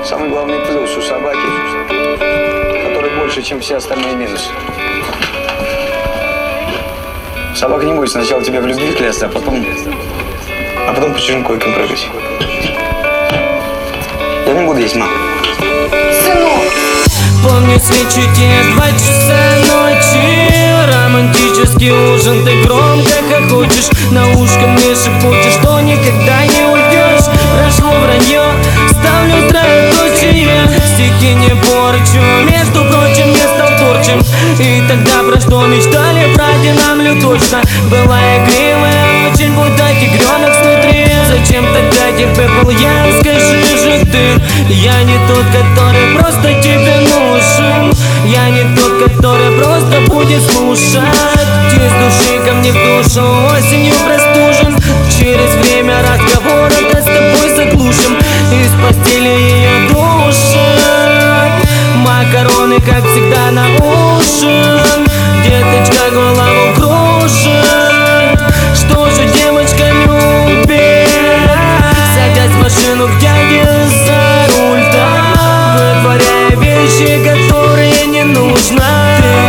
Самый главный плюс у собаки, который больше, чем все остальные минусы. Собака не будет сначала тебя в любви клясться, а потом по чужим койкам прыгать. Я не буду есть, мам. Сынок! Помню свечу те 2 часа ночи. Романтический ужин, ты громко хохочешь. На ушко мне шепчешь, что никогда не уйдешь. Прошло вранье, ставлю троеточие. Стихи не порчу, между прочим, не стал торчем. И тогда про что мечтали, продинамлю точно. Была игривая, очень будто тигренок снутри. Зачем тогда тебе был я, скажи же ты. Я не тот, который просто тебе нужен. Я не тот, который просто будет слушать. Из души ко мне в душу, осенью простужен. Через время разговора да с тобой заглушим. Из постели ее душат. Макароны, как всегда, на ужин. Деточка голову кружит. Что же девочка любит? Садясь в машину к дяде за руль, вытворяя вещи, которые не нужно.